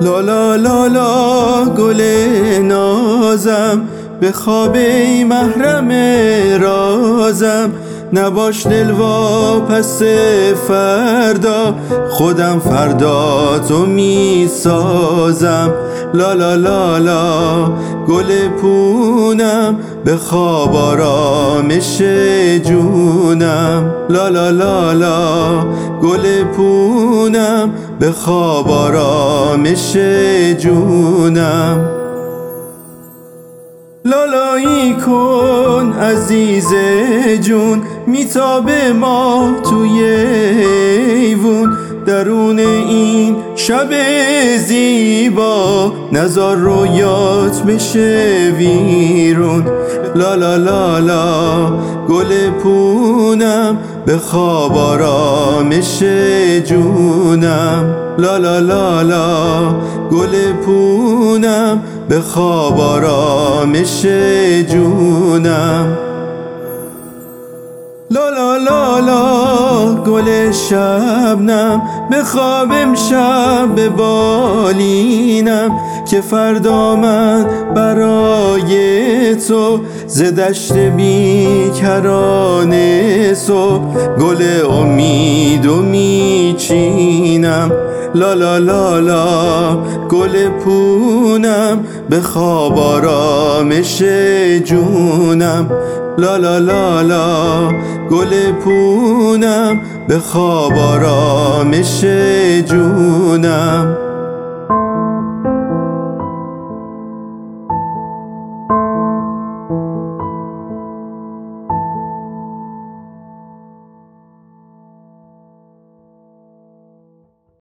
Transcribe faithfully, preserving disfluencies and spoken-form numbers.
لا لا لا لا گل نازم، به خواب ای محرم رازم. نباش دلواپس فردا، خودم فردا تو می سازم. لا لا لا لا گل پونم، به خواب آرامش جونم. لا لا لا لا گل پونم، به خواب آرامش جونم. لالایی کن عزیز جون، میتابه ما توی ایوون. درون این شب زیبا نزار رویات بشه ویرون. لا لا لا لا گل پونم، به خواب آرامش جونم. لا لا لا لا گل پونم، به خواب آرامش جونم. لا لا لا لا گل شبنم، به خواب امشب به بالینم. که فردا من برای تو ز دشت بیکران صبح گل امیدو میچینم. لا لا لا لا گل پونم، به خواب آرامش جونم. لا لا لا لا گل پونم، به خواب آرامش جونم.